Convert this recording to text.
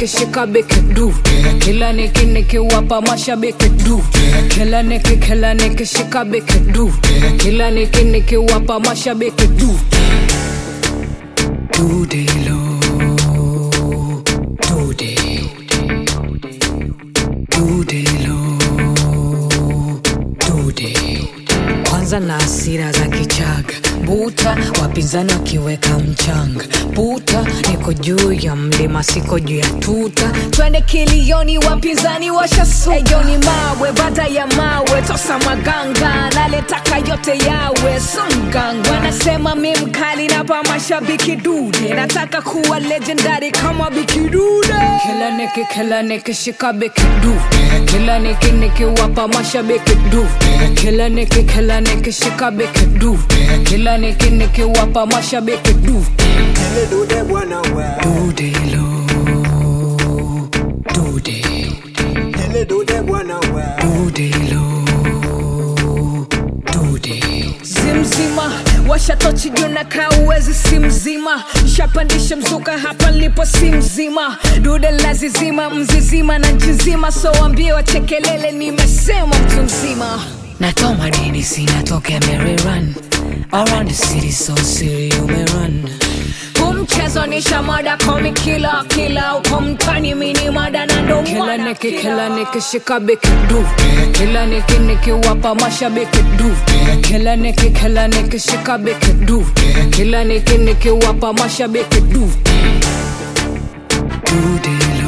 nikishika beke du. Kila nikiwapa mashabiki du. Kila nikishika beke du. Kila nikiwapa mashabiki du. Today low, today low, today. Kwanza na hasira za kichaga buta, wapinzani wakiweka mchanga buta. Niko juu ya mlima siko juu ya tuta. Twende kilioni wapinzani washasuka. Ejoni mawe baada ya mawe tosa maganga. Naletaka yote yawe songanga. Wanasema mimi mkali na pa mashabiki dude. Nataka kuwa legendary kama Biki Dude. Kila nikishika Biki du. Kila nikiwapa mashabiki du. Kila nikishika Biki du. Kila nikiwapa mashabiki du. Hele dude bwana we. Dude low, dude. Hele dude bwana we. Dude low, dude. Zimzima washa tochi juna kauwezi simzima. Nishapandisha mzuka hapa lipo simzima. Dude lazizima mzizima na nchizima. So wambie wachekelele nimesema mtu mzima. Natoa madini sinatoke Mary run. Around the city so silly you may run. Mchezo ni shamada komi kila uko mtani mini mada na ndo mwana kila nikishika Biki du. Kila nikiwapa mashabiki du. Kila nikishika Biki du. Kila nikiwapa mashabiki du. Today